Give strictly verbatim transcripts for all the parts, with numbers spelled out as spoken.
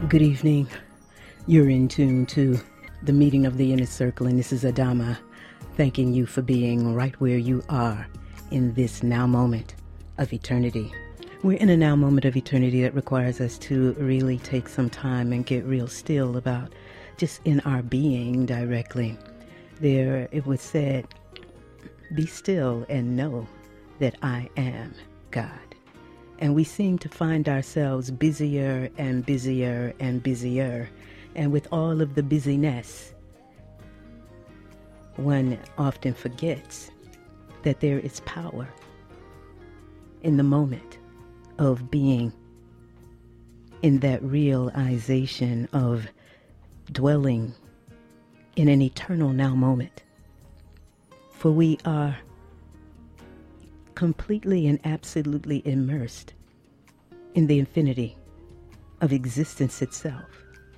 Good evening. You're in tune to the meeting of the inner circle, and this is Adama thanking you for being right where you are in this now moment of eternity. We're in a now moment of eternity that requires us to really take some time and get real still about just in our being directly. There it was said, be still and know that I am God. And we seem to find ourselves busier and busier and busier. And with all of the busyness, one often forgets that there is power in the moment of being in that realization of dwelling in an eternal now moment. For we are completely and absolutely immersed in the infinity of existence itself.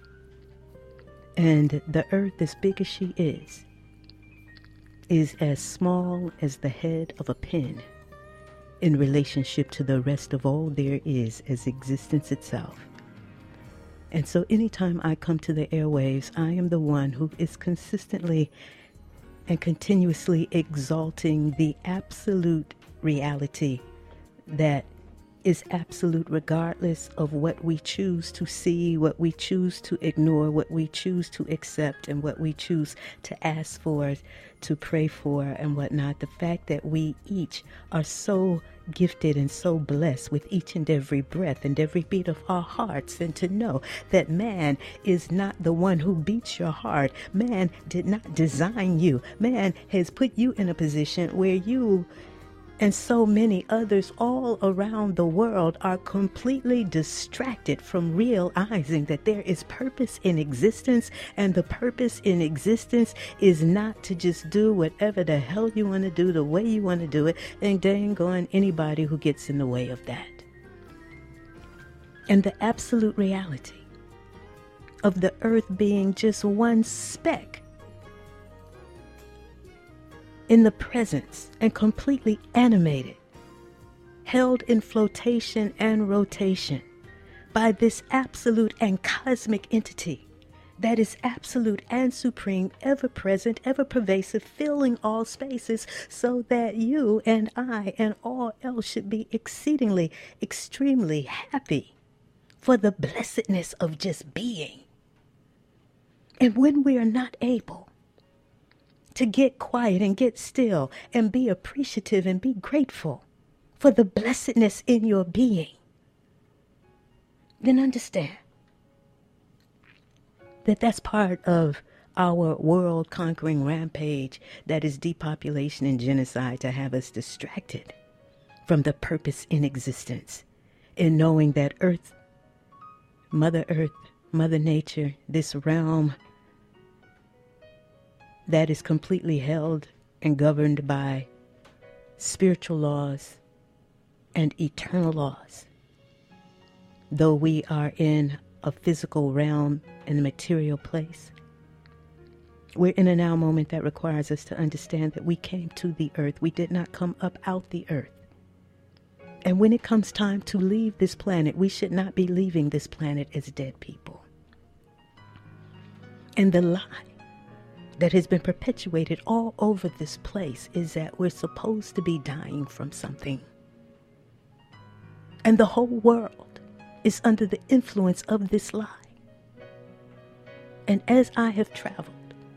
And the earth, as big as she is, is as small as the head of a pin in relationship to the rest of all there is as existence itself. And so anytime I come to the airwaves, I am the one who is consistently and continuously exalting the absolute reality that is absolute regardless of what we choose to see, what we choose to ignore, what we choose to accept, and what we choose to ask for, to pray for, and whatnot. The fact that we each are so gifted and so blessed with each and every breath and every beat of our hearts, and to know that man is not the one who beats your heart. Man did not design you. Man has put you in a position where you and so many others all around the world are completely distracted from realizing that there is purpose in existence, and the purpose in existence is not to just do whatever the hell you want to do the way you want to do it, and dang on anybody who gets in the way of that. And the absolute reality of the earth being just one speck in the presence and completely animated, held in flotation and rotation by this absolute and cosmic entity that is absolute and supreme, ever present, ever pervasive, filling all spaces, so that you and I and all else should be exceedingly, extremely happy for the blessedness of just being. And when we are not able to get quiet and get still and be appreciative and be grateful for the blessedness in your being, then understand that that's part of our world conquering rampage that is depopulation and genocide, to have us distracted from the purpose in existence, in knowing that Earth, Mother Earth, Mother Nature, this realm that is completely held and governed by spiritual laws and eternal laws. Though we are in a physical realm and a material place, we're in a now moment that requires us to understand that we came to the earth. We did not come up out the earth. And when it comes time to leave this planet, we should not be leaving this planet as dead people. And the lie that has been perpetuated all over this place is that we're supposed to be dying from something. And the whole world is under the influence of this lie. And as I have traveled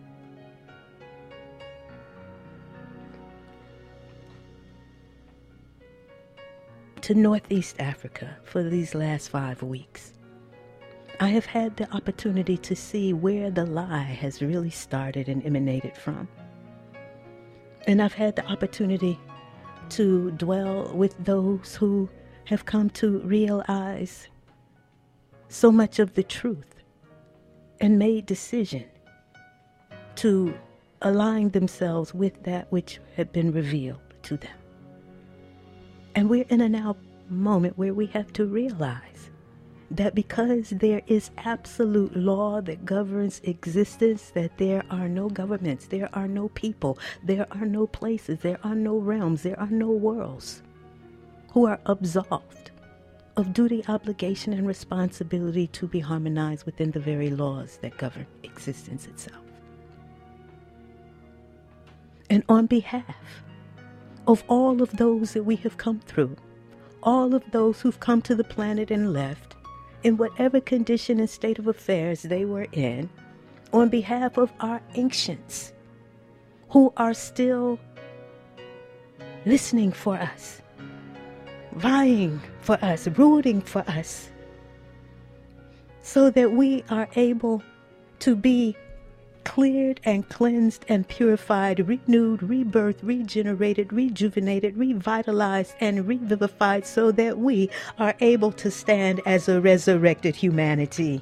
to Northeast Africa for these last five weeks, I have had the opportunity to see where the lie has really started and emanated from. And I've had the opportunity to dwell with those who have come to realize so much of the truth and made decision to align themselves with that which had been revealed to them. And we're in a now moment where we have to realize that because there is absolute law that governs existence, that there are no governments, there are no people, there are no places, there are no realms, there are no worlds who are absolved of duty, obligation, and responsibility to be harmonized within the very laws that govern existence itself. And on behalf of all of those that we have come through, all of those who've come to the planet and left, in whatever condition and state of affairs they were in, on behalf of our ancients who are still listening for us, vying for us, rooting for us, so that we are able to be cleared and cleansed and purified, renewed, rebirthed, regenerated, rejuvenated, revitalized, and revivified, so that we are able to stand as a resurrected humanity.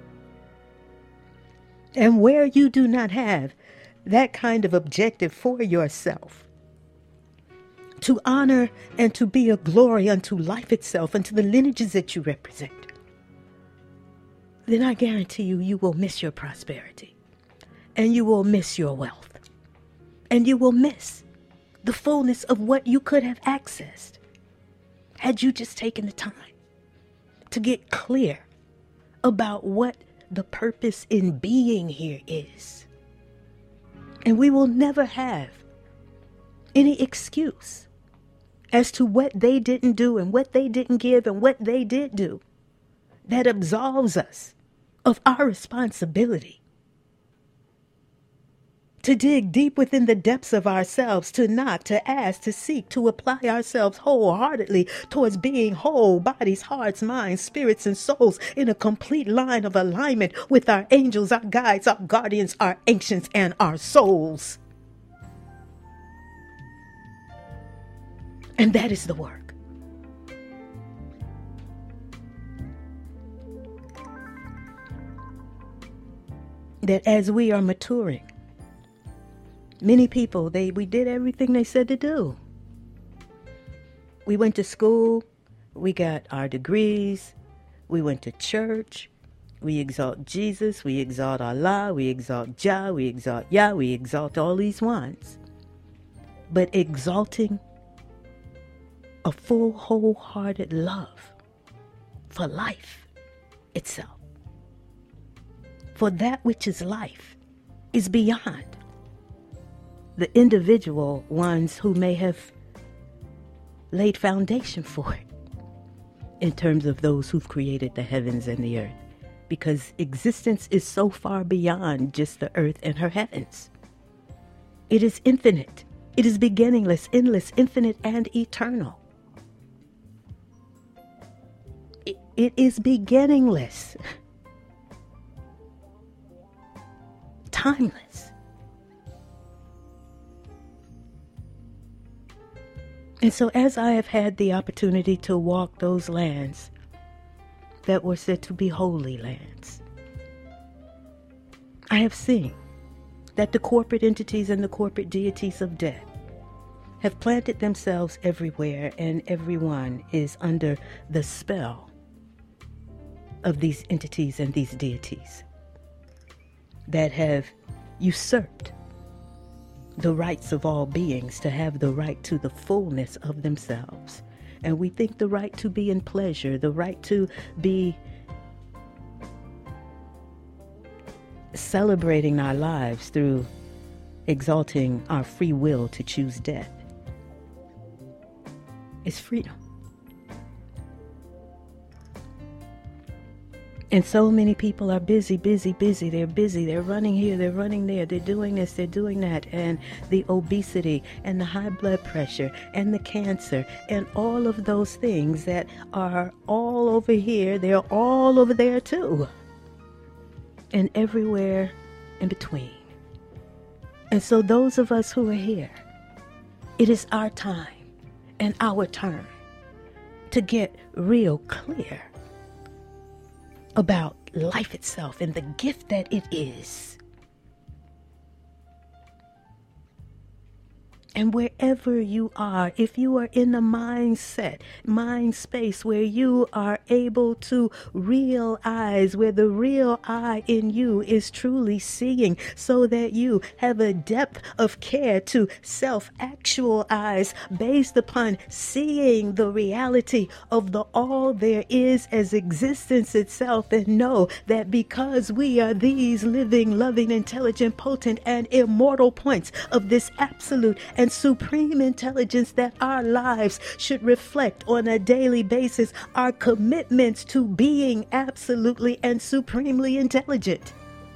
And where you do not have that kind of objective for yourself, to honor and to be a glory unto life itself and to the lineages that you represent, then I guarantee you, you will miss your prosperity. And you will miss your wealth. And you will miss the fullness of what you could have accessed had you just taken the time to get clear about what the purpose in being here is. And we will never have any excuse as to what they didn't do and what they didn't give and what they did do that absolves us of our responsibility to dig deep within the depths of ourselves, to knock, to ask, to seek, to apply ourselves wholeheartedly towards being whole, bodies, hearts, minds, spirits, and souls in a complete line of alignment with our angels, our guides, our guardians, our ancients, and our souls. And that is the work. That as we are maturing, many people, they we did everything they said to do. We went to school, we got our degrees, we went to church, we exalt Jesus, we exalt Allah, we exalt Jah, we exalt Yah, we exalt all these ones. But exalting a full, wholehearted love for life itself, for that which is life, is beyond the individual ones who may have laid foundation for it in terms of those who've created the heavens and the earth, because existence is so far beyond just the earth and her heavens. It is infinite. It is beginningless, endless, infinite, and eternal. It, it is beginningless, timeless. And so as I have had the opportunity to walk those lands that were said to be holy lands, I have seen that the corporate entities and the corporate deities of death have planted themselves everywhere, and everyone is under the spell of these entities and these deities that have usurped the rights of all beings to have the right to the fullness of themselves. And we think the right to be in pleasure, the right to be celebrating our lives through exalting our free will to choose death, is freedom. And so many people are busy, busy, busy. They're busy. They're running here. They're running there. They're doing this. They're doing that. And the obesity and the high blood pressure and the cancer and all of those things that are all over here, they're all over there too. And everywhere in between. And so those of us who are here, it is our time and our turn to get real clear about life itself and the gift that it is. And wherever you are, if you are in a mindset, mind space where you are able to realize, where the real I in you is truly seeing, so that you have a depth of care to self-actualize based upon seeing the reality of the all there is as existence itself, and know that because we are these living, loving, intelligent, potent, and immortal points of this absolute and supreme intelligence, that our lives should reflect on a daily basis our commitments to being absolutely and supremely intelligent.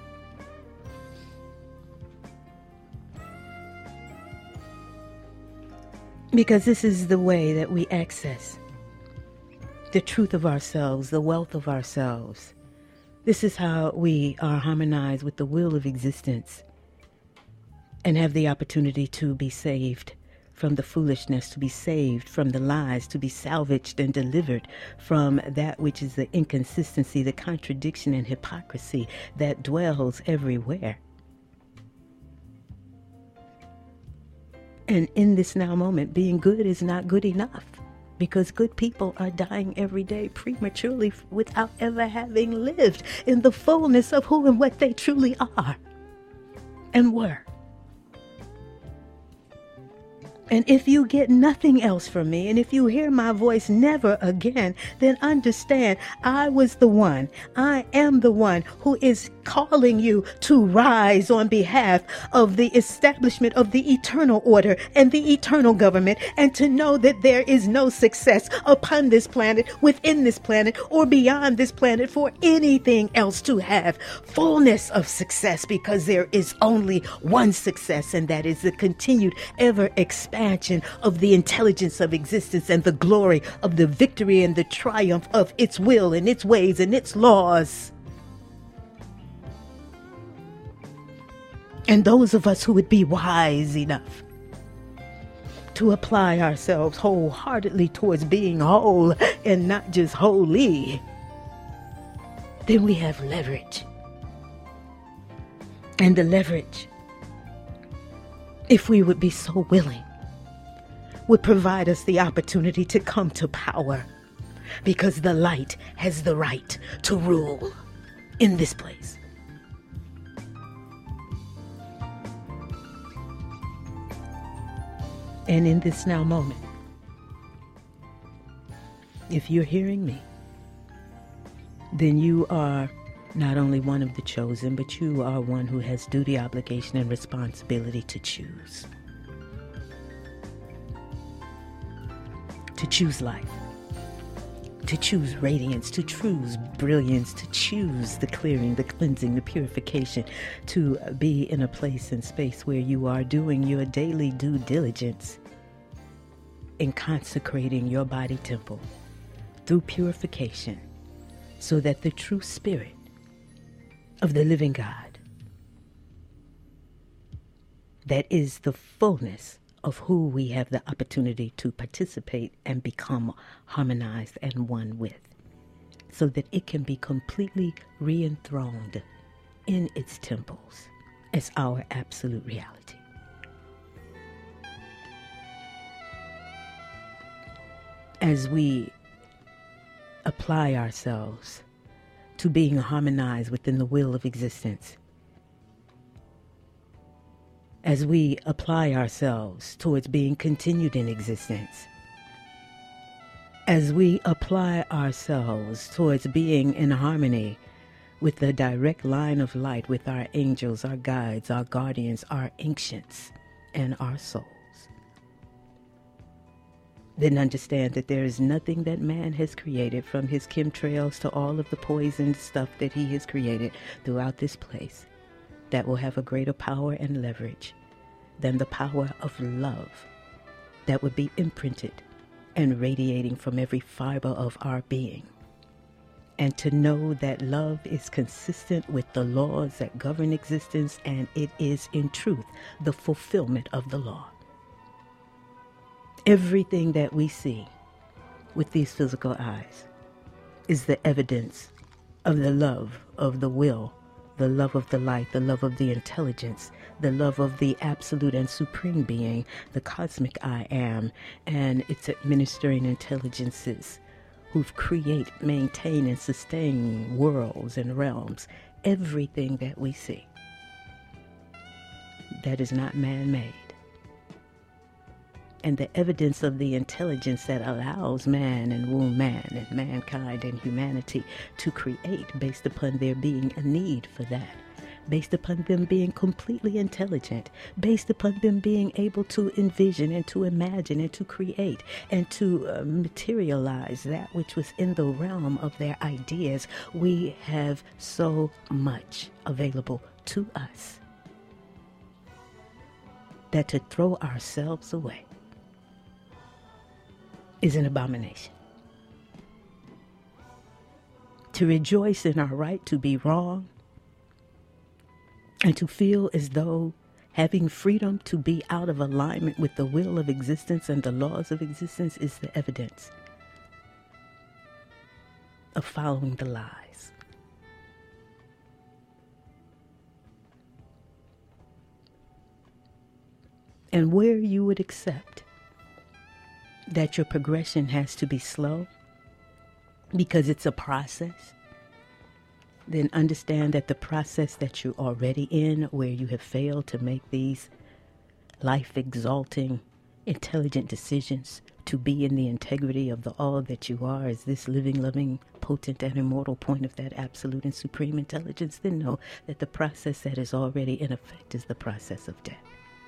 Because this is the way that we access the truth of ourselves, the wealth of ourselves. This is how we are harmonized with the will of existence and have the opportunity to be saved from the foolishness, to be saved from the lies, to be salvaged and delivered from that which is the inconsistency, the contradiction and hypocrisy that dwells everywhere. And in this now moment, being good is not good enough, because good people are dying every day prematurely without ever having lived in the fullness of who and what they truly are and were. And if you get nothing else from me, and if you hear my voice never again, then understand I was the one, I am the one who is calling you to rise on behalf of the establishment of the eternal order and the eternal government, and to know that there is no success upon this planet, within this planet, or beyond this planet for anything else to have fullness of success, because there is only one success, and that is the continued ever expansion of the intelligence of existence and the glory of the victory and the triumph of its will and its ways and its laws. And those of us who would be wise enough to apply ourselves wholeheartedly towards being whole and not just holy, then we have leverage. And the leverage, if we would be so willing, would provide us the opportunity to come to power, because the light has the right to rule in this place. And in this now moment, if you're hearing me, then you are not only one of the chosen, but you are one who has duty, obligation, and responsibility to choose. To choose life, to choose radiance, to choose brilliance, to choose the clearing, the cleansing, the purification, to be in a place and space where you are doing your daily due diligence in consecrating your body temple through purification, so that the true spirit of the living God, that is the fullness of who we have the opportunity to participate and become harmonized and one with, so that it can be completely re-enthroned in its temples as our absolute reality. As we apply ourselves to being harmonized within the will of existence, as we apply ourselves towards being continued in existence, as we apply ourselves towards being in harmony with the direct line of light with our angels, our guides, our guardians, our ancients, and our souls, then understand that there is nothing that man has created, from his chemtrails to all of the poisoned stuff that he has created throughout this place, that will have a greater power and leverage than the power of love that would be imprinted and radiating from every fiber of our being. And to know that love is consistent with the laws that govern existence, and it is in truth the fulfillment of the law. Everything that we see with these physical eyes is the evidence of the love, of the will, the love of the light, the love of the intelligence, the love of the absolute and supreme being, the cosmic I am, and its administering intelligences who create, maintain, and sustain worlds and realms, everything that we see that is not man-made. And the evidence of the intelligence that allows man and womb man and mankind and humanity to create based upon there being a need for that, based upon them being completely intelligent, based upon them being able to envision and to imagine and to create and to uh, materialize that which was in the realm of their ideas. We have so much available to us that to throw ourselves away is an abomination. To rejoice in our right to be wrong and to feel as though having freedom to be out of alignment with the will of existence and the laws of existence is the evidence of following the lies. And where you would accept that your progression has to be slow because it's a process, then understand that the process that you're already in, where you have failed to make these life-exalting, intelligent decisions to be in the integrity of the all that you are as this living, loving, potent, and immortal point of that absolute and supreme intelligence, then know that the process that is already in effect is the process of death.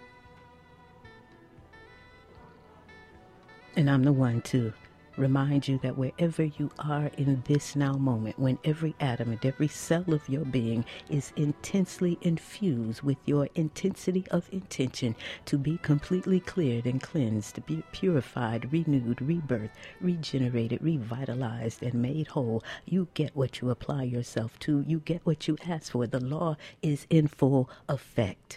And I'm the one to remind you that wherever you are in this now moment, when every atom and every cell of your being is intensely infused with your intensity of intention to be completely cleared and cleansed, to be purified, renewed, rebirthed, regenerated, revitalized, and made whole, you get what you apply yourself to. You get what you ask for. The law is in full effect.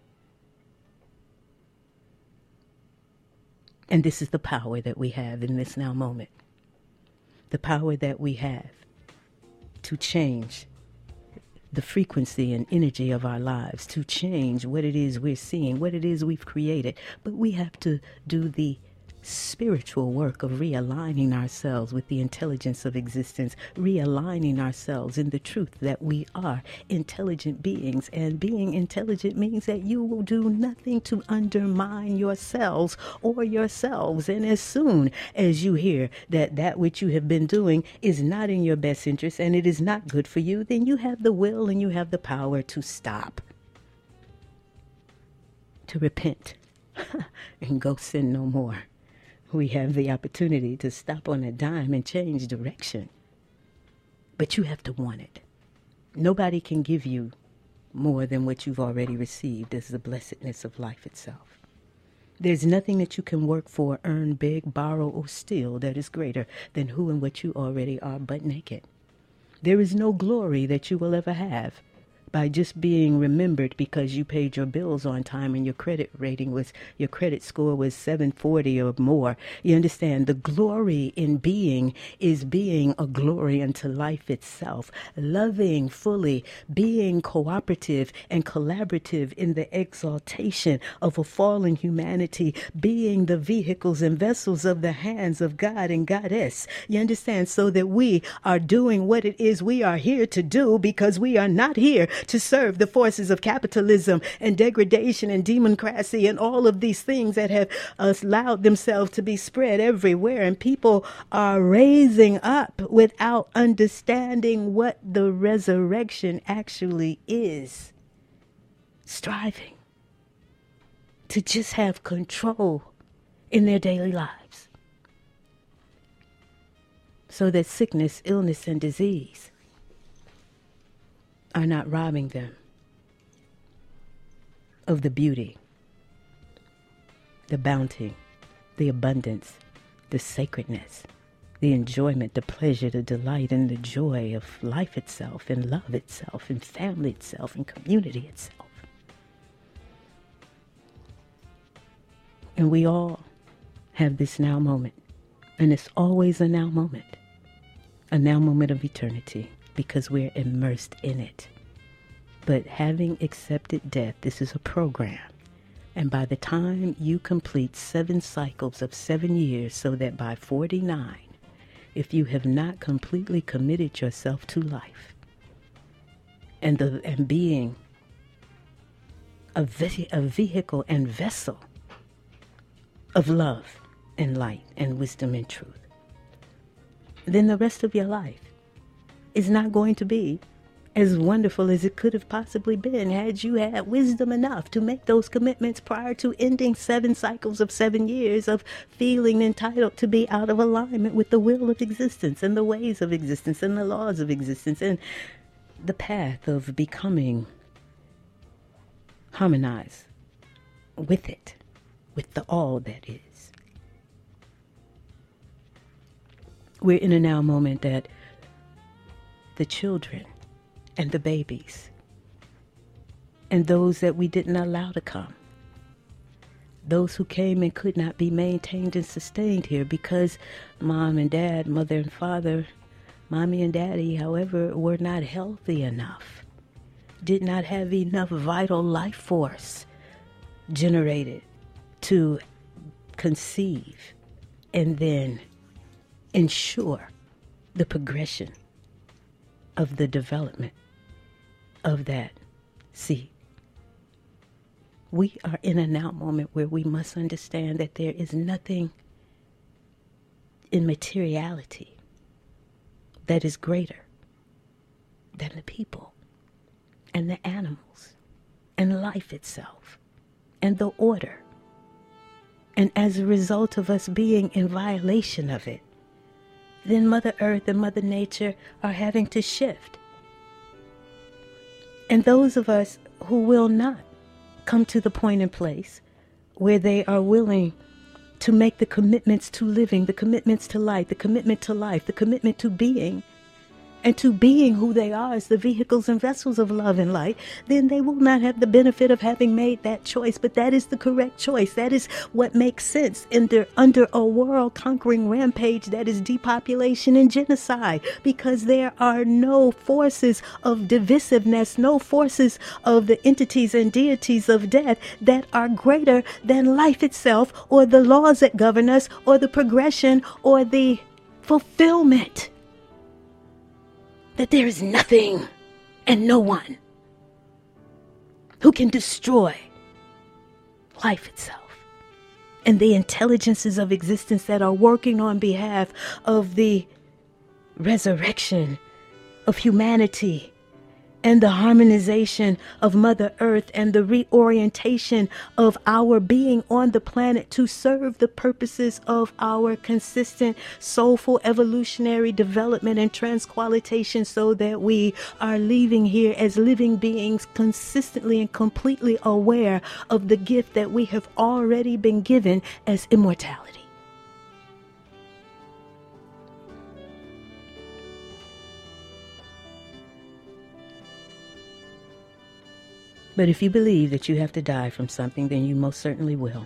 And this is the power that we have in this now moment. The power that we have to change the frequency and energy of our lives, to change what it is we're seeing, what it is we've created. But we have to do the spiritual work of realigning ourselves with the intelligence of existence, realigning ourselves in the truth that we are intelligent beings. And being intelligent means that you will do nothing to undermine yourselves or yourselves. And as soon as you hear that that which you have been doing is not in your best interest and it is not good for you, then you have the will and you have the power to stop, to repent, and go sin no more. We have the opportunity to stop on a dime and change direction. But you have to want it. Nobody can give you more than what you've already received as the blessedness of life itself. There's nothing that you can work for, earn, beg, borrow, or steal that is greater than who and what you already are but naked. There is no glory that you will ever have by just being remembered because you paid your bills on time and your credit rating was, your credit score was seven forty or more. You understand? The glory in being is being a glory unto life itself, loving fully, being cooperative and collaborative in the exaltation of a fallen humanity, being the vehicles and vessels of the hands of God and Goddess. You understand? So that we are doing what it is we are here to do, because we are not here to serve the forces of capitalism and degradation and democracy and all of these things that have allowed themselves to be spread everywhere. And people are raising up without understanding what the resurrection actually is. Striving to just have control in their daily lives, so that sickness, illness, and disease are not robbing them of the beauty, the bounty, the abundance, the sacredness, the enjoyment, the pleasure, the delight, and the joy of life itself, and love itself, and family itself, and community itself. And we all have this now moment, and it's always a now moment, a now moment of eternity, because we're immersed in it. But having accepted death, this is a program. And by the time you complete seven cycles of seven years, so that by forty-nine, if you have not completely committed yourself to life and, the, and being a, ve- a vehicle and vessel of love and light and wisdom and truth, then the rest of your life is not going to be as wonderful as it could have possibly been had you had wisdom enough to make those commitments prior to ending seven cycles of seven years of feeling entitled to be out of alignment with the will of existence and the ways of existence and the laws of existence and the path of becoming harmonized with it, with the all that is. We're in a now moment that the children and the babies and those that we didn't allow to come, those who came and could not be maintained and sustained here because mom and dad, mother and father, mommy and daddy, however, were not healthy enough, did not have enough vital life force generated to conceive and then ensure the progression of the development of that seed. We are in a now moment where we must understand that there is nothing in materiality that is greater than the people and the animals and life itself and the order. And as a result of us being in violation of it, then Mother Earth and Mother Nature are having to shift. And those of us who will not come to the point and place where they are willing to make the commitments to living, the commitments to life, the commitment to life, the commitment to being, and to being who they are as the vehicles and vessels of love and light, then they will not have the benefit of having made that choice. But that is the correct choice. That is what makes sense under, under a world-conquering rampage that is depopulation and genocide, because there are no forces of divisiveness, no forces of the entities and deities of death that are greater than life itself, or the laws that govern us, or the progression, or the fulfillment. That there is nothing and no one who can destroy life itself and the intelligences of existence that are working on behalf of the resurrection of humanity and the harmonization of Mother Earth and the reorientation of our being on the planet to serve the purposes of our consistent soulful evolutionary development and transqualitation, so that we are leaving here as living beings consistently and completely aware of the gift that we have already been given as immortality. But if you believe that you have to die from something, then you most certainly will.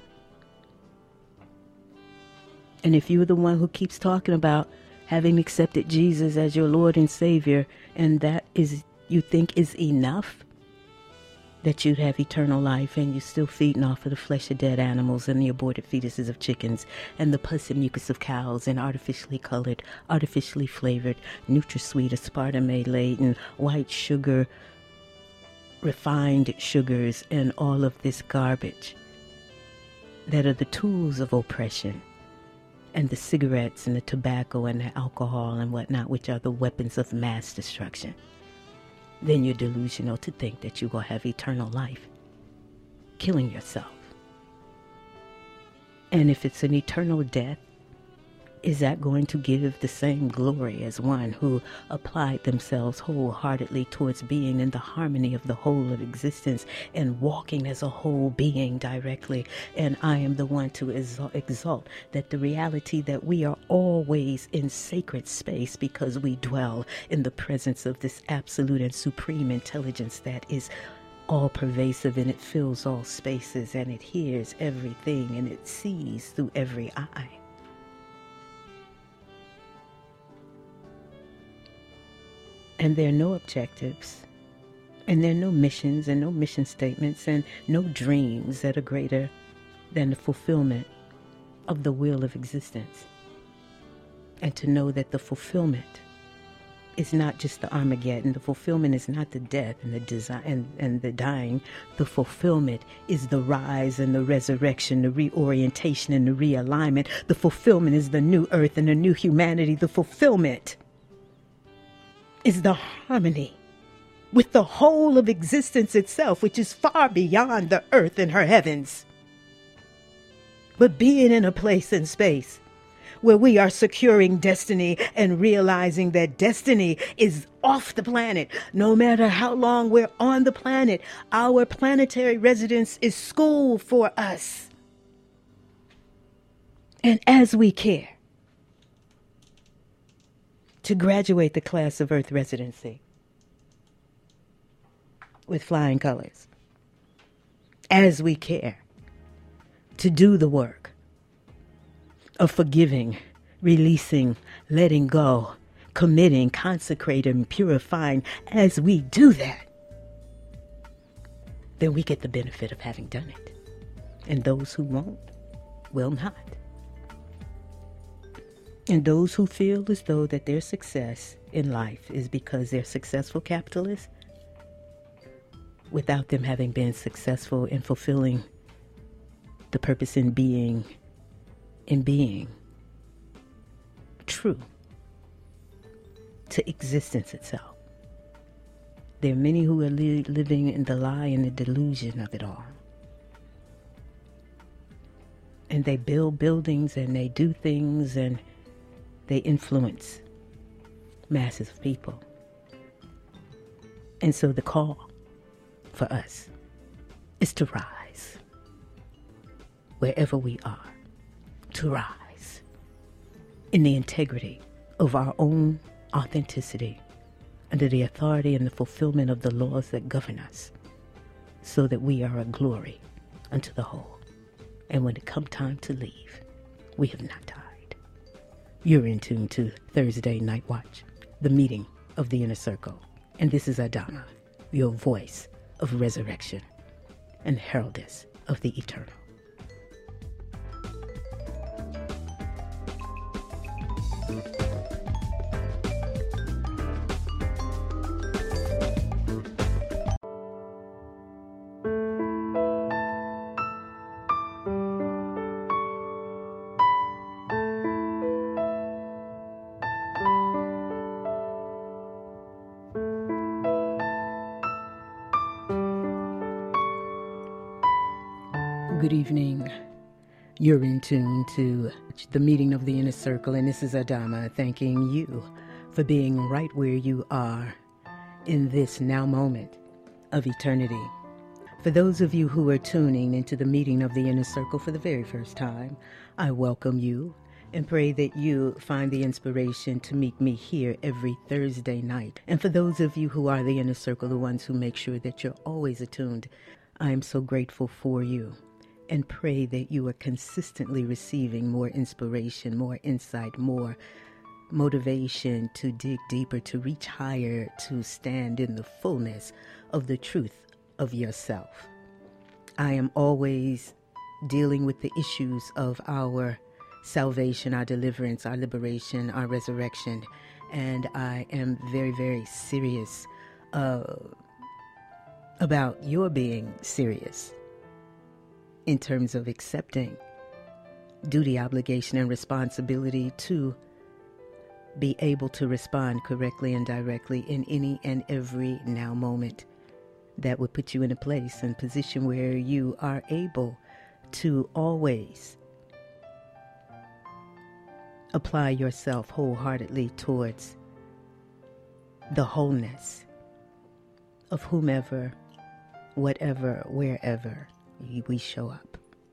And if you're the one who keeps talking about having accepted Jesus as your Lord and Savior, and that is, you think is enough, that you'd have eternal life, and you're still feeding off of the flesh of dead animals and the aborted fetuses of chickens and the pus and mucus of cows and artificially colored, artificially flavored, NutraSweet, aspartame-laden, white sugar, refined sugars, and all of this garbage that are the tools of oppression, and the cigarettes and the tobacco and the alcohol and whatnot, which are the weapons of mass destruction, then you're delusional to think that you're going to have eternal life, killing yourself. And if it's an eternal death, is that going to give the same glory as one who applied themselves wholeheartedly towards being in the harmony of the whole of existence and walking as a whole being directly? And I am the one to exalt that the reality that we are always in sacred space, because we dwell in the presence of this absolute and supreme intelligence that is all pervasive, and it fills all spaces, and it hears everything, and it sees through every eye. And there are no objectives And there are no missions and no mission statements and no dreams that are greater than the fulfillment of the will of existence. And to know that the fulfillment is not just the Armageddon. The fulfillment is not the death and the design and, and the dying. The fulfillment is the rise and the resurrection, the reorientation and the realignment. The fulfillment is the new earth and the new humanity. The fulfillment is the harmony with the whole of existence itself, which is far beyond the earth and her heavens. But being in a place and space where we are securing destiny and realizing that destiny is off the planet. No matter how long we're on the planet, our planetary residence is school for us. And as we care to graduate the class of Earth residency with flying colors, as we care to do the work of forgiving, releasing, letting go, committing, consecrating, purifying, as we do that, then we get the benefit of having done it. And those who won't, will not. And those who feel as though that their success in life is because they're successful capitalists, without them having been successful in fulfilling the purpose in being in being true to existence itself. There are many who are li- living in the lie and the delusion of it all. And they build buildings and they do things and they influence masses of people. And so the call for us is to rise wherever we are. To rise in the integrity of our own authenticity under the authority and the fulfillment of the laws that govern us, so that we are a glory unto the whole. And when it come time to leave, we have not died. You're in tune to Thursday Night Watch, the meeting of the inner circle. And this is Adama, your voice of resurrection and heraldess of the eternal. Good evening. You're in tune to the meeting of the inner circle, and this is Adama thanking you for being right where you are in this now moment of eternity. For those of you who are tuning into the meeting of the inner circle for the very first time, I welcome you and pray that you find the inspiration to meet me here every Thursday night. And for those of you who are the inner circle, the ones who make sure that you're always attuned, I am so grateful for you. And pray that you are consistently receiving more inspiration, more insight, more motivation to dig deeper, to reach higher, to stand in the fullness of the truth of yourself. I am always dealing with the issues of our salvation, our deliverance, our liberation, our resurrection, and I am very, very serious uh, about your being serious in terms of accepting duty, obligation, and responsibility to be able to respond correctly and directly in any and every now moment that would put you in a place and position where you are able to always apply yourself wholeheartedly towards the wholeness of whomever, whatever, wherever we show up.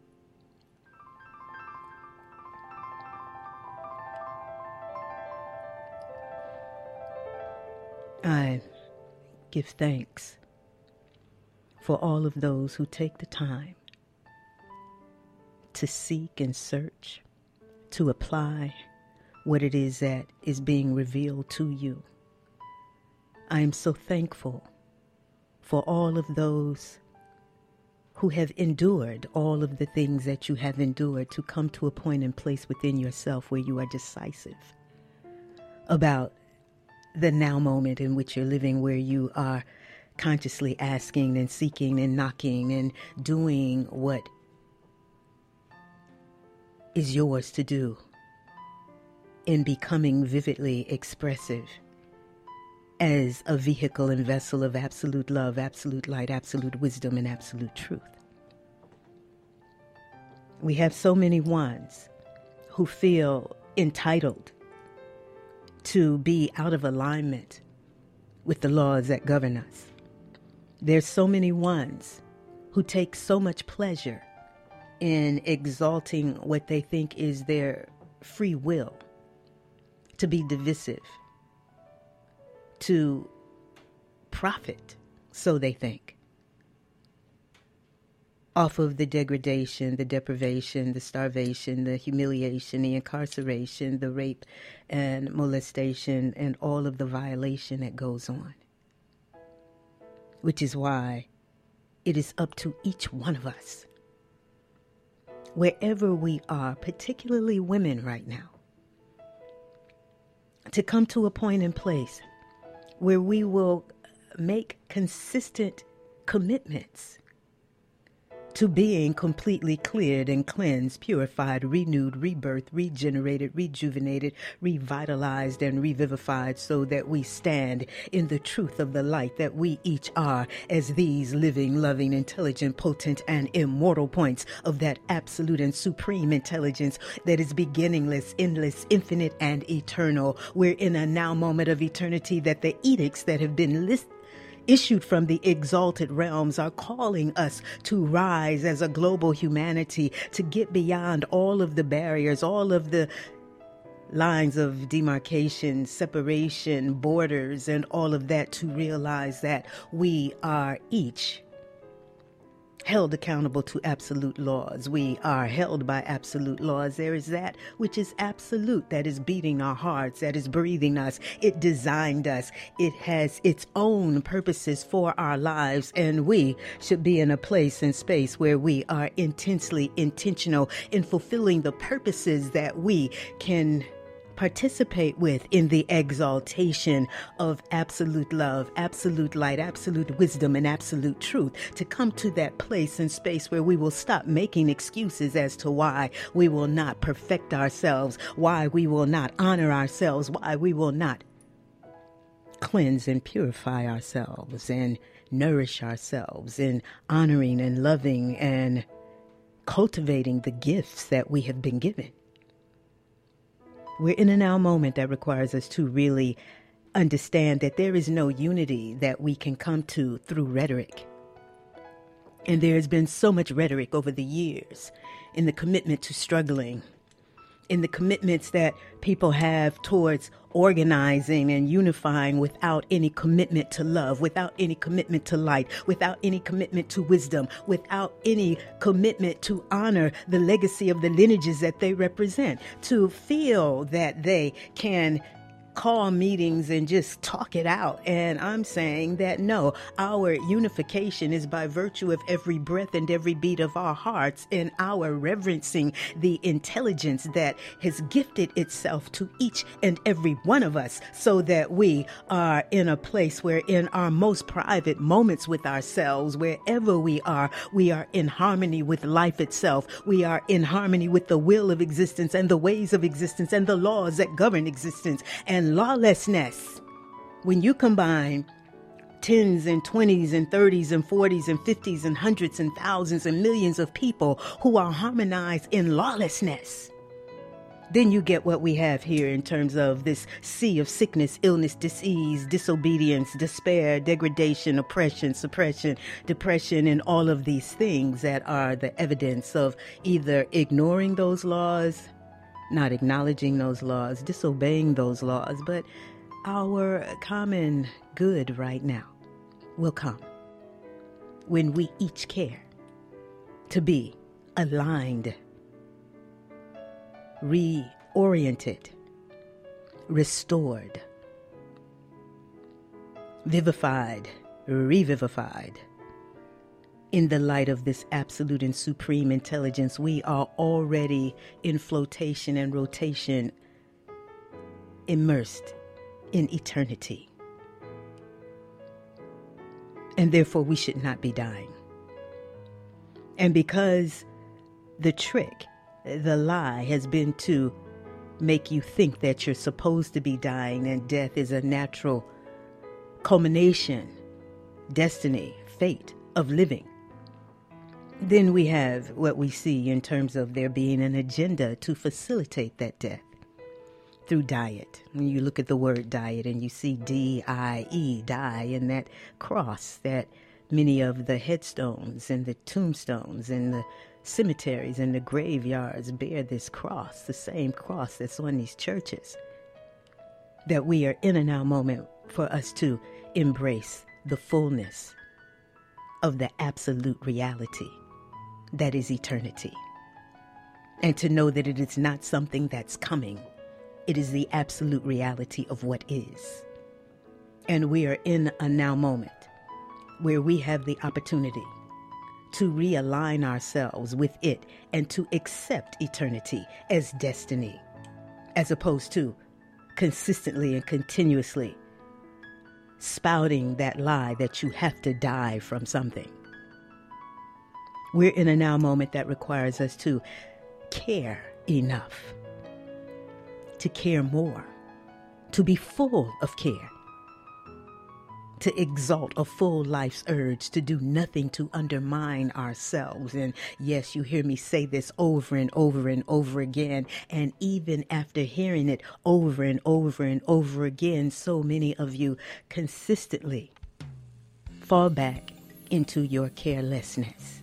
I give thanks for all of those who take the time to seek and search, to apply what it is that is being revealed to you. I am so thankful for all of those who have endured all of the things that you have endured to come to a point and place within yourself where you are decisive about the now moment in which you're living, where you are consciously asking and seeking and knocking and doing what is yours to do in becoming vividly expressive as a vehicle and vessel of absolute love, absolute light, absolute wisdom, and absolute truth. We have so many ones who feel entitled to be out of alignment with the laws that govern us. There's so many ones who take so much pleasure in exalting what they think is their free will to be divisive, to profit, so they think, off of the degradation, the deprivation, the starvation, the humiliation, the incarceration, the rape and molestation, and all of the violation that goes on. Which is why it is up to each one of us, wherever we are, particularly women right now, to come to a point and place where we will make consistent commitments to being completely cleared and cleansed, purified, renewed, rebirthed, regenerated, rejuvenated, revitalized, and revivified, so that we stand in the truth of the light that we each are as these living, loving, intelligent, potent, and immortal points of that absolute and supreme intelligence that is beginningless, endless, infinite, and eternal. We're in a now moment of eternity that the edicts that have been listed issued from the exalted realms are calling us to rise as a global humanity, to get beyond all of the barriers, all of the lines of demarcation, separation, borders, and all of that, to realize that we are each held accountable to absolute laws. We are held by absolute laws. There is that which is absolute, that is beating our hearts, that is breathing us. It designed us. It has its own purposes for our lives, and we should be in a place and space where we are intensely intentional in fulfilling the purposes that we can participate with in the exaltation of absolute love, absolute light, absolute wisdom, and absolute truth, to come to that place and space where we will stop making excuses as to why we will not perfect ourselves, why we will not honor ourselves, why we will not cleanse and purify ourselves and nourish ourselves in honoring and loving and cultivating the gifts that we have been given. We're in a now moment that requires us to really understand that there is no unity that we can come to through rhetoric. And there's been so much rhetoric over the years in the commitment to struggling, in the commitments that people have towards organizing and unifying without any commitment to love, without any commitment to light, without any commitment to wisdom, without any commitment to honor the legacy of the lineages that they represent, to feel that they can call meetings and just talk it out. And I'm saying that no, our unification is by virtue of every breath and every beat of our hearts, and our reverencing the intelligence that has gifted itself to each and every one of us, so that we are in a place where in our most private moments with ourselves, wherever we are, we are in harmony with life itself. We are in harmony with the will of existence and the ways of existence and the laws that govern existence. And lawlessness, when you combine tens and twenties and thirties and forties and fifties and hundreds and thousands and millions of people who are harmonized in lawlessness, then you get what we have here in terms of this sea of sickness, illness, disease, disobedience, despair, degradation, oppression, suppression, depression, and all of these things that are the evidence of either ignoring those laws, not acknowledging those laws, disobeying those laws. But our common good right now will come when we each care to be aligned, reoriented, restored, vivified, revivified. In the light of this absolute and supreme intelligence, we are already in flotation and rotation, immersed in eternity. And therefore, we should not be dying. And because the trick, the lie, has been to make you think that you're supposed to be dying and death is a natural culmination, destiny, fate of living, then we have what we see in terms of there being an agenda to facilitate that death through diet. When you look at the word diet and you see D I E, die, and that cross that many of the headstones and the tombstones and the cemeteries and the graveyards bear this cross, the same cross that's on these churches, that we are in a now moment for us to embrace the fullness of the absolute reality that is eternity. And to know that it is not something that's coming. It is the absolute reality of what is. And we are in a now moment where we have the opportunity to realign ourselves with it and to accept eternity as destiny, as opposed to consistently and continuously spouting that lie that you have to die from something. We're in a now moment that requires us to care enough, to care more, to be full of care, to exalt a full life's urge, to do nothing to undermine ourselves. And yes, you hear me say this over and over and over again. And even after hearing it over and over and over again, so many of you consistently fall back into your carelessness.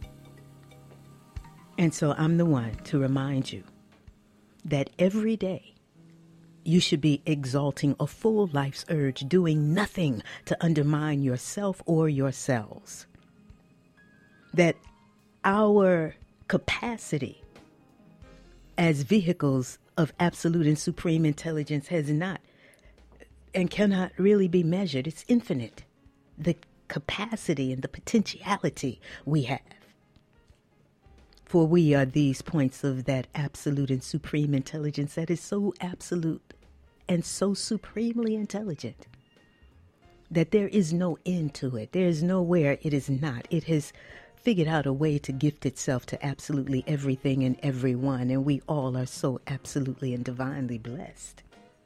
And so I'm the one to remind you that every day you should be exalting a full life's urge, doing nothing to undermine yourself or yourselves. That our capacity as vehicles of absolute and supreme intelligence has not and cannot really be measured. It's infinite. The capacity and the potentiality we have. For we are these points of that absolute and supreme intelligence that is so absolute and so supremely intelligent that there is no end to it. There is nowhere it is not. It has figured out a way to gift itself to absolutely everything and everyone, and we all are so absolutely and divinely blessed.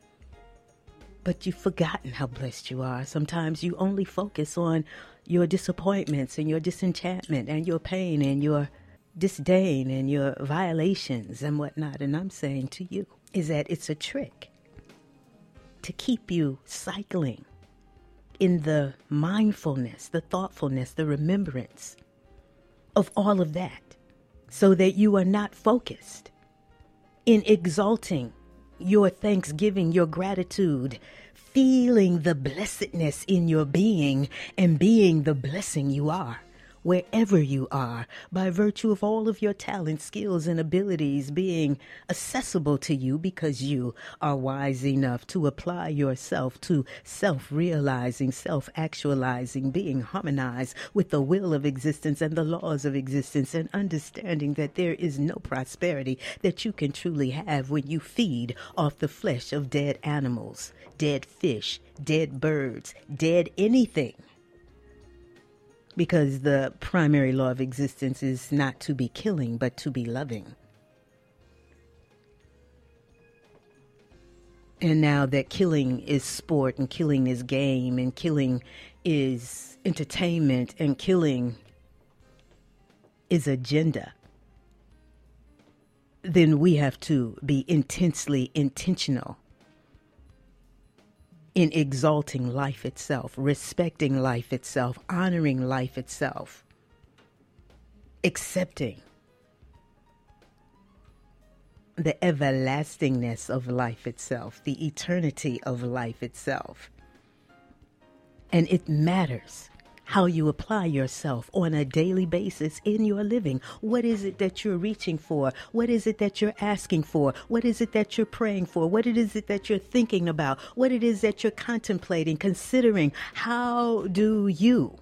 But you've forgotten how blessed you are. Sometimes you only focus on your disappointments and your disenchantment and your pain and your disdain and your violations and whatnot. And I'm saying to you is that it's a trick to keep you cycling in the mindfulness, the thoughtfulness, the remembrance of all of that, so that you are not focused in exalting your thanksgiving, your gratitude, feeling the blessedness in your being and being the blessing you are. Wherever you are, by virtue of all of your talents, skills, and abilities being accessible to you because you are wise enough to apply yourself to self-realizing, self-actualizing, being harmonized with the will of existence and the laws of existence, and understanding that there is no prosperity that you can truly have when you feed off the flesh of dead animals, dead fish, dead birds, dead anything. Because the primary law of existence is not to be killing, but to be loving. And now that killing is sport, and killing is game, and killing is entertainment, and killing is agenda, then we have to be intensely intentional in exalting life itself, respecting life itself, honoring life itself, accepting the everlastingness of life itself, the eternity of life itself. And it matters how you apply yourself on a daily basis in your living. What is it that you're reaching for? What is it that you're asking for? What is it that you're praying for? What it is it that you're thinking about? What it is that you're contemplating, considering? How do you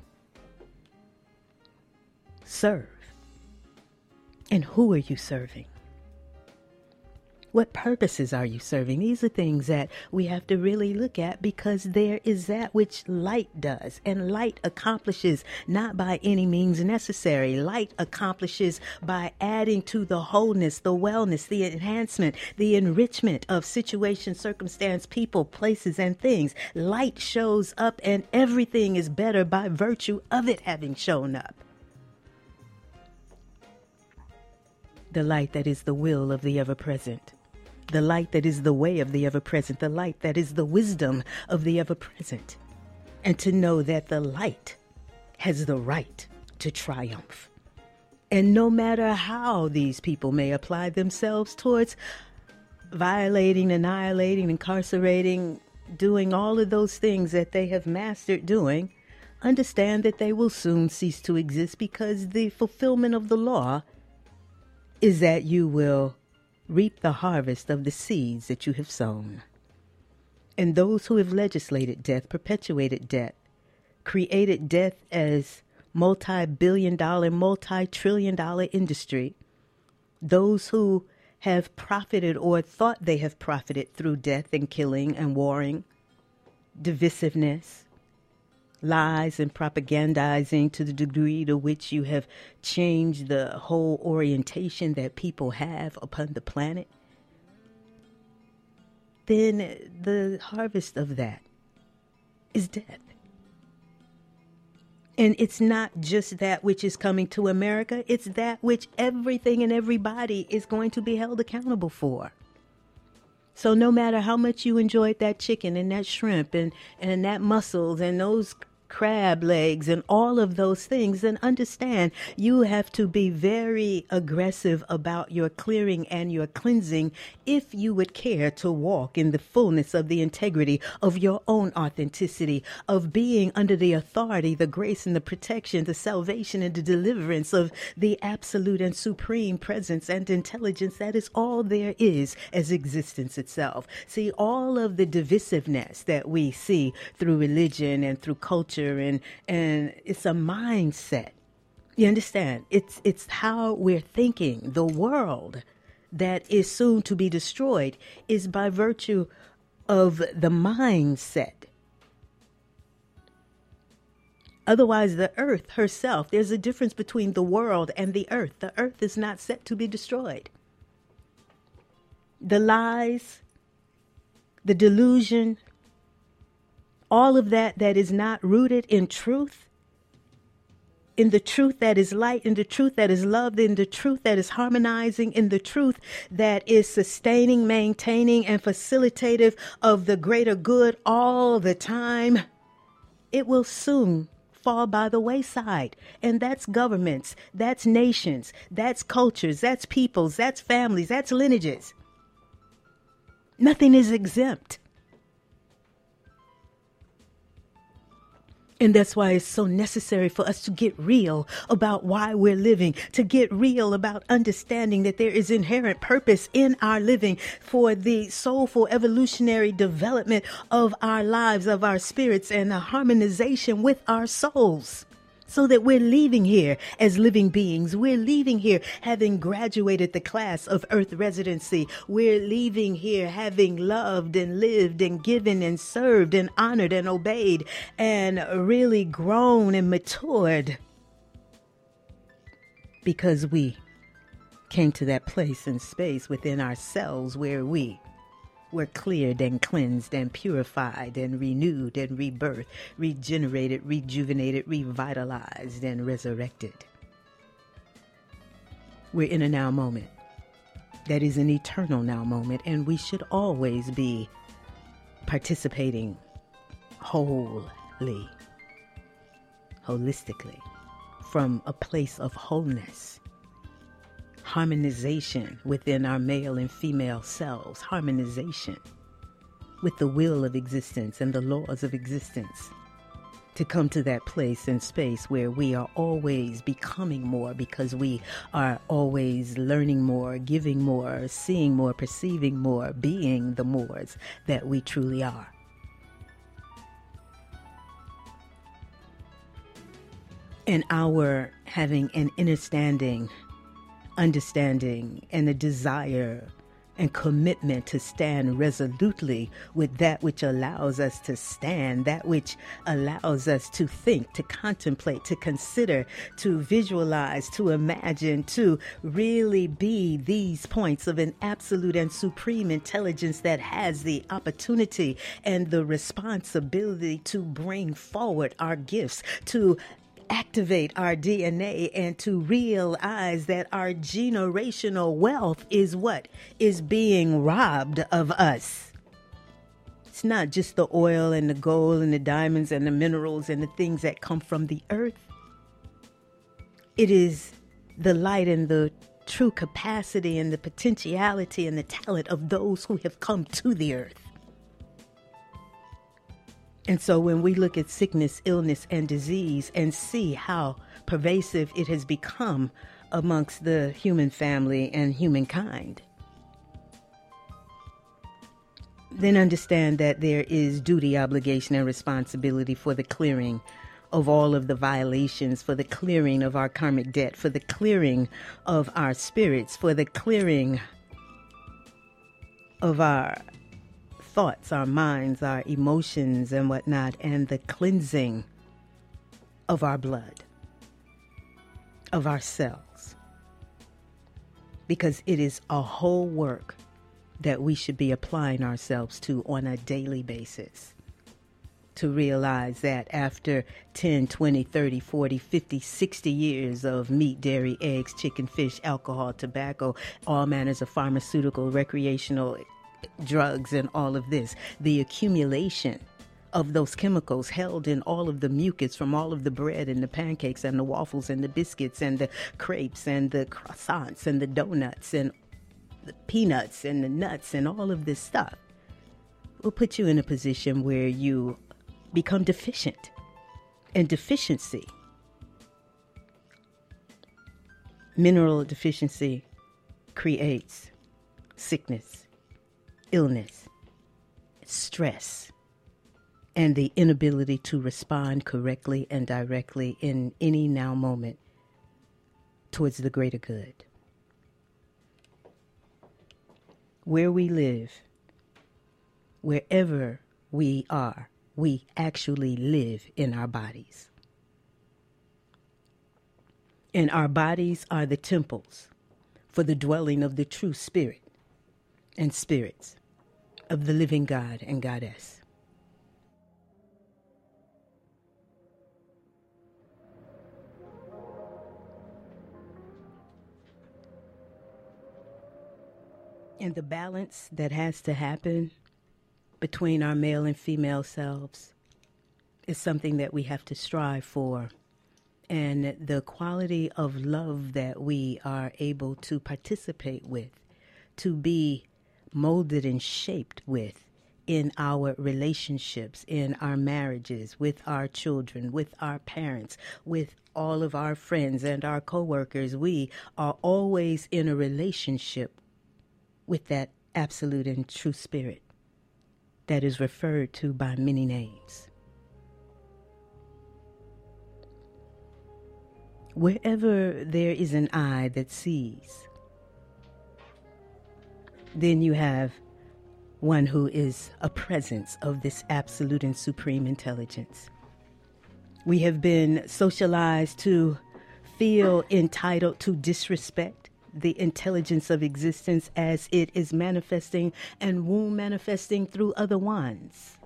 serve? And who are you serving? What purposes are you serving? These are things that we have to really look at, because there is that which light does, and light accomplishes not by any means necessary. Light accomplishes by adding to the wholeness, the wellness, the enhancement, the enrichment of situation, circumstance, people, places, and things. Light shows up, and everything is better by virtue of it having shown up. The light that is the will of the ever-present. The light that is the way of the ever-present, the light that is the wisdom of the ever-present. And to know that the light has the right to triumph. And no matter how these people may apply themselves towards violating, annihilating, incarcerating, doing all of those things that they have mastered doing, understand that they will soon cease to exist, because the fulfillment of the law is that you will reap the harvest of the seeds that you have sown. And those who have legislated death, perpetuated death, created death as multi-billion dollar, multi-trillion dollar industry, those who have profited or thought they have profited through death and killing and warring, divisiveness, lies and propagandizing to the degree to which you have changed the whole orientation that people have upon the planet, then the harvest of that is death. And it's not just that which is coming to America, it's that which everything and everybody is going to be held accountable for. So no matter how much you enjoyed that chicken and that shrimp and, and that mussels and those crab legs and all of those things, then understand you have to be very aggressive about your clearing and your cleansing if you would care to walk in the fullness of the integrity of your own authenticity, of being under the authority, the grace and the protection, the salvation and the deliverance of the absolute and supreme presence and intelligence that is all there is as existence itself. See, all of the divisiveness that we see through religion and through culture, and and it's a mindset. You understand? It's it's how we're thinking. The world that is soon to be destroyed is by virtue of the mindset. Otherwise, the earth herself, there's a difference between the world and the earth. The earth is not set to be destroyed. The lies, the delusion, all of that that is not rooted in truth, in the truth that is light, in the truth that is love, in the truth that is harmonizing, in the truth that is sustaining, maintaining, and facilitative of the greater good all the time, it will soon fall by the wayside. And that's governments, that's nations, that's cultures, that's peoples, that's families, that's lineages. Nothing is exempt. And that's why it's so necessary for us to get real about why we're living, to get real about understanding that there is inherent purpose in our living for the soulful evolutionary development of our lives, of our spirits, and the harmonization with our souls. So that we're leaving here as living beings. We're leaving here having graduated the class of Earth residency. We're leaving here having loved and lived and given and served and honored and obeyed and really grown and matured. Because we came to that place and space within ourselves where we were cleared and cleansed and purified and renewed and rebirthed, regenerated, rejuvenated, revitalized, and resurrected. We're in a now moment. That is an eternal now moment, and we should always be participating wholly, holistically, from a place of wholeness. Harmonization within our male and female selves, harmonization with the will of existence and the laws of existence, to come to that place and space where we are always becoming more, because we are always learning more, giving more, seeing more, perceiving more, being the mores that we truly are. And our having an understanding, understanding, and a desire and commitment to stand resolutely with that which allows us to stand, that which allows us to think, to contemplate, to consider, to visualize, to imagine, to really be these points of an absolute and supreme intelligence that has the opportunity and the responsibility to bring forward our gifts, to activate our D N A, and to realize that our generational wealth is what is being robbed of us. It's not just the oil and the gold and the diamonds and the minerals and the things that come from the earth. It is the light and the true capacity and the potentiality and the talent of those who have come to the earth. And so when we look at sickness, illness, and disease and see how pervasive it has become amongst the human family and humankind, then understand that there is duty, obligation, and responsibility for the clearing of all of the violations, for the clearing of our karmic debt, for the clearing of our spirits, for the clearing of our thoughts, our minds, our emotions, and whatnot, and the cleansing of our blood, of our cells. Because it is a whole work that we should be applying ourselves to on a daily basis. To realize that after ten, twenty, thirty, forty, fifty, sixty years of meat, dairy, eggs, chicken, fish, alcohol, tobacco, all manners of pharmaceutical, recreational drugs, and all of this, the accumulation of those chemicals held in all of the mucus from all of the bread and the pancakes and the waffles and the biscuits and the crepes and the croissants and the donuts and the peanuts and the nuts and all of this stuff will put you in a position where you become deficient. And deficiency, mineral deficiency, creates sickness, illness, stress, and the inability to respond correctly and directly in any now moment towards the greater good. Where we live, wherever we are, we actually live in our bodies. And our bodies are the temples for the dwelling of the true spirit and spirits of the living God and Goddess. And the balance that has to happen between our male and female selves is something that we have to strive for. And the quality of love that we are able to participate with, to be molded and shaped with in our relationships, in our marriages, with our children, with our parents, with all of our friends and our coworkers. We are always in a relationship with that absolute and true spirit that is referred to by many names. Wherever there is an eye that sees, then you have one who is a presence of this absolute and supreme intelligence. We have been socialized to feel entitled to disrespect the intelligence of existence as it is manifesting and womb manifesting through other ones.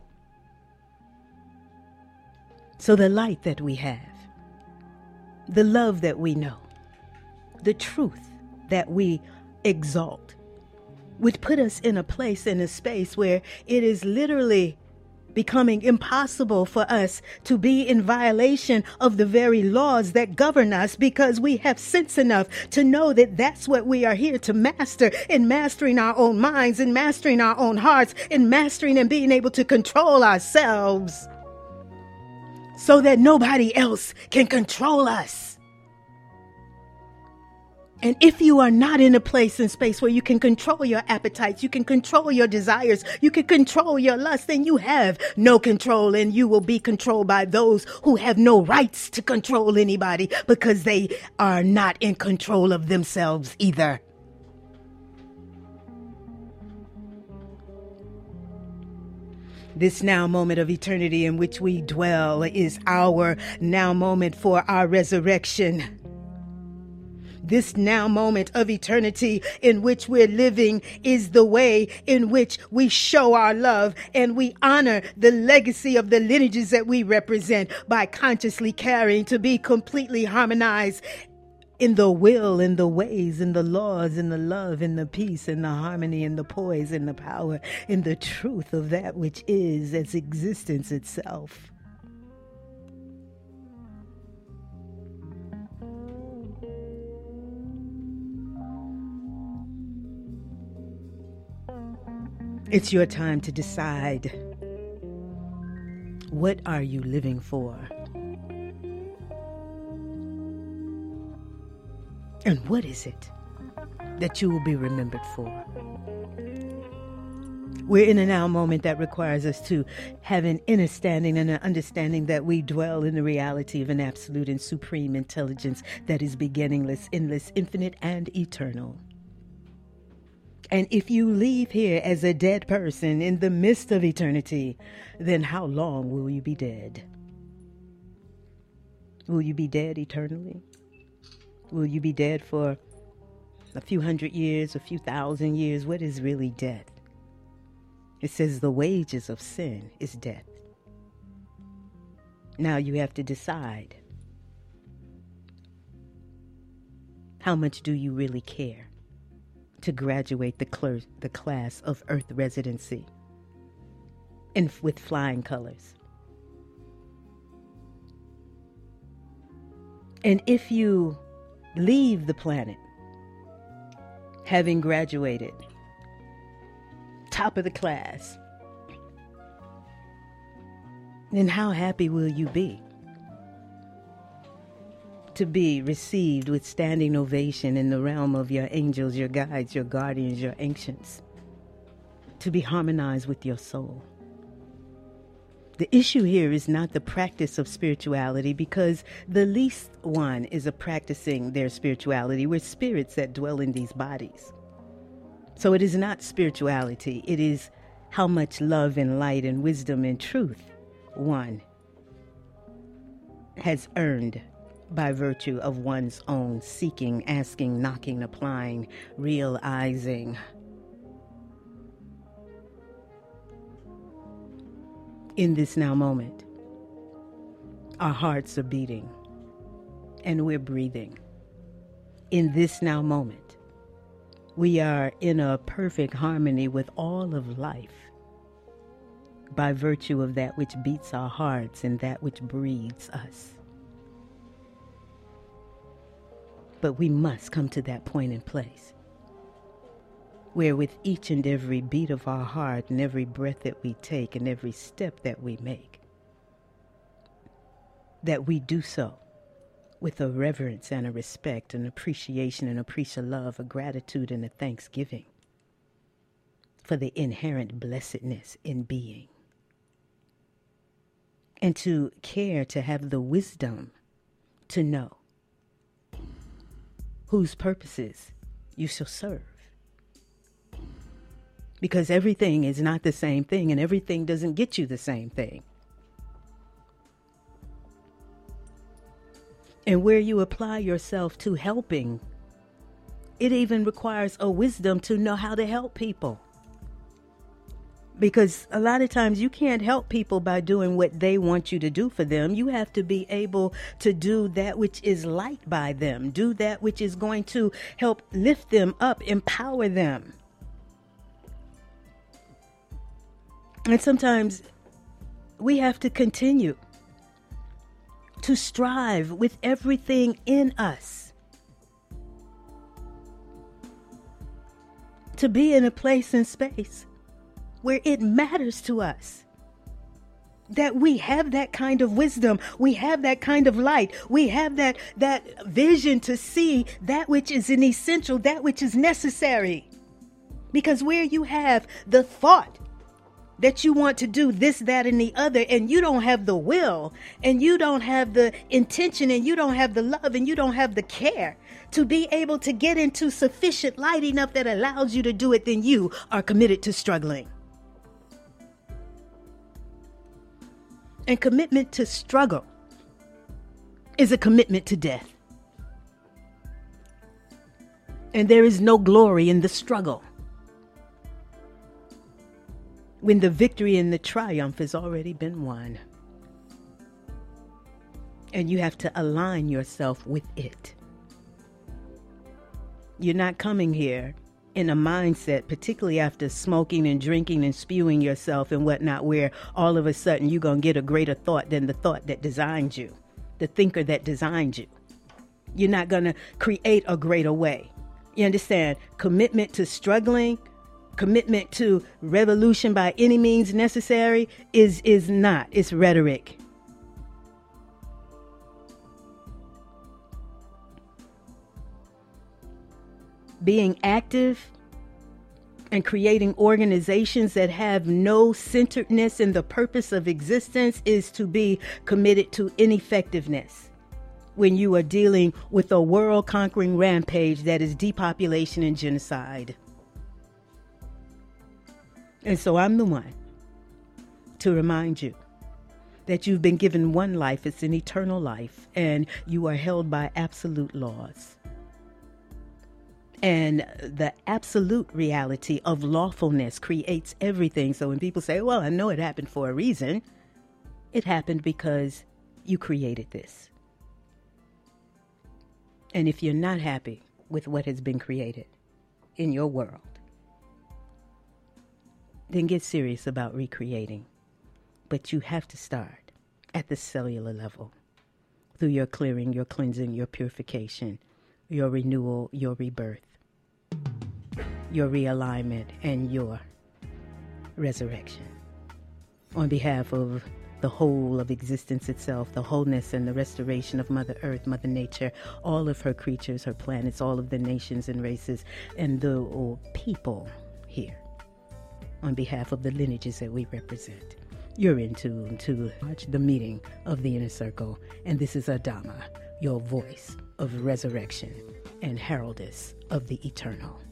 So the light that we have, the love that we know, the truth that we exalt, would put us in a place, in a space where it is literally becoming impossible for us to be in violation of the very laws that govern us, because we have sense enough to know that that's what we are here to master, in mastering our own minds, in mastering our own hearts, in mastering and being able to control ourselves. so that nobody else can control us. And if you are not in a place and space where you can control your appetites, you can control your desires, you can control your lust, then you have no control, and you will be controlled by those who have no rights to control anybody because they are not in control of themselves either. This now moment of eternity in which we dwell is our now moment for our resurrection. This now moment of eternity in which we're living is the way in which we show our love and we honor the legacy of the lineages that we represent by consciously caring to be completely harmonized in the will, in the ways, in the laws, in the love, in the peace, in the harmony, in the poise, in the power, in the truth of that which is as existence itself. It's your time to decide, what are you living for? And what is it that you will be remembered for? We're in a now moment that requires us to have an understanding and an understanding that we dwell in the reality of an absolute and supreme intelligence that is beginningless, endless, infinite, and eternal. And if you leave here as a dead person in the midst of eternity, then how long will you be dead? Will you be dead eternally? Will you be dead for a few hundred years, a few thousand years? What is really death? It says the wages of sin is death. Now you have to decide, how much do you really care to graduate the, cl- the class of Earth residency and f- with flying colors? And if you leave the planet having graduated top of the class, then how happy will you be to be received with standing ovation in the realm of your angels, your guides, your guardians, your ancients, to be harmonized with your soul? The issue here is not the practice of spirituality, because the least one is a practicing their spirituality. We're spirits that dwell in these bodies. So it is not spirituality. It is how much love and light and wisdom and truth one has earned by virtue of one's own seeking, asking, knocking, applying, realizing. In this now moment, our hearts are beating and we're breathing. In this now moment, we are in a perfect harmony with all of life by virtue of that which beats our hearts and that which breathes us. But we must come to that point in place where with each and every beat of our heart and every breath that we take and every step that we make, that we do so with a reverence and a respect, an appreciation and appreciation of love, a gratitude and a thanksgiving for the inherent blessedness in being. And to care to have the wisdom to know whose purposes you shall serve. Because everything is not the same thing, and everything doesn't get you the same thing. And where you apply yourself to helping, it even requires a wisdom to know how to help people. Because a lot of times you can't help people by doing what they want you to do for them. You have to be able to do that which is liked by them. Do that which is going to help lift them up, empower them. And sometimes we have to continue to strive with everything in us to be in a place and space where it matters to us that we have that kind of wisdom. We have that kind of light. We have that, that vision to see that which is an essential, that which is necessary. Because where you have the thought that you want to do this, that, and the other, and you don't have the will, and you don't have the intention, and you don't have the love, and you don't have the care to be able to get into sufficient light enough that allows you to do it, then you are committed to struggling. And commitment to struggle is a commitment to death. And there is no glory in the struggle when the victory and the triumph has already been won. And you have to align yourself with it. You're not coming here in a mindset, particularly after smoking and drinking and spewing yourself and whatnot, where all of a sudden you're going to get a greater thought than the thought that designed you, the thinker that designed you. You're not going to create a greater way. You understand? Commitment to struggling, commitment to revolution by any means necessary is, is not. It's rhetoric. Being active and creating organizations that have no centeredness in the purpose of existence is to be committed to ineffectiveness when you are dealing with a world-conquering rampage that is depopulation and genocide. And so I'm the one to remind you that you've been given one life. It's an eternal life, and you are held by absolute laws. And the absolute reality of lawfulness creates everything. So when people say, well, I know it happened for a reason, it happened because you created this. And if you're not happy with what has been created in your world, then get serious about recreating. But you have to start at the cellular level through your clearing, your cleansing, your purification, your renewal, your rebirth, your realignment, and your resurrection. On behalf of the whole of existence itself, the wholeness and the restoration of Mother Earth, Mother Nature, all of her creatures, her planets, all of the nations and races, and the oh, people here, on behalf of the lineages that we represent, you're in tune to the meeting of the Inner Circle, and this is Adama, your voice of resurrection and heraldess of the eternal.